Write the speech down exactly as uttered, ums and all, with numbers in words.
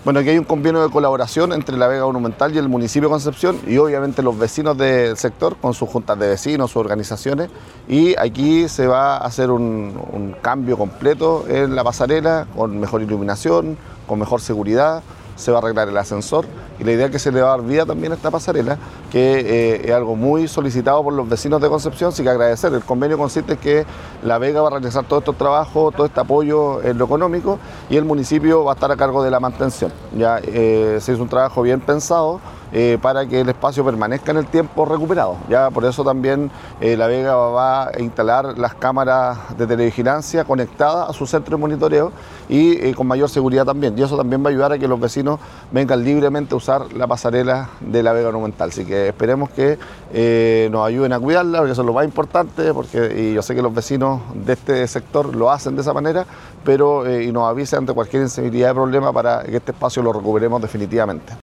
Bueno, aquí hay un convenio de colaboración entre la Vega Monumental y el municipio de Concepción y obviamente los vecinos del sector con sus juntas de vecinos, sus organizaciones, y aquí se va a hacer un, un cambio completo en la pasarela con mejor iluminación, con mejor seguridad. Se va a arreglar el ascensor y la idea es que se le va a dar vida también a esta pasarela, que eh, es algo muy solicitado por los vecinos de Concepción, así que agradecer. El convenio consiste en que la Vega va a realizar todos estos trabajos, todo este apoyo en lo económico y el municipio va a estar a cargo de la mantención. Ya eh, se hizo un trabajo bien pensado eh, para que el espacio permanezca en el tiempo recuperado. Ya por eso también eh, la Vega va a instalar las cámaras de televigilancia conectadas a su centro de monitoreo y eh, con mayor seguridad también. Y eso también va a ayudar a que los vecinos vengan libremente a usar la pasarela de la Vega Monumental. Así que esperemos que eh, nos ayuden a cuidarla, porque eso es lo más importante, porque y yo sé que los vecinos de este sector lo hacen de esa manera, pero eh, y nos avisen ante cualquier inseguridad de problema para que este espacio lo recuperemos definitivamente.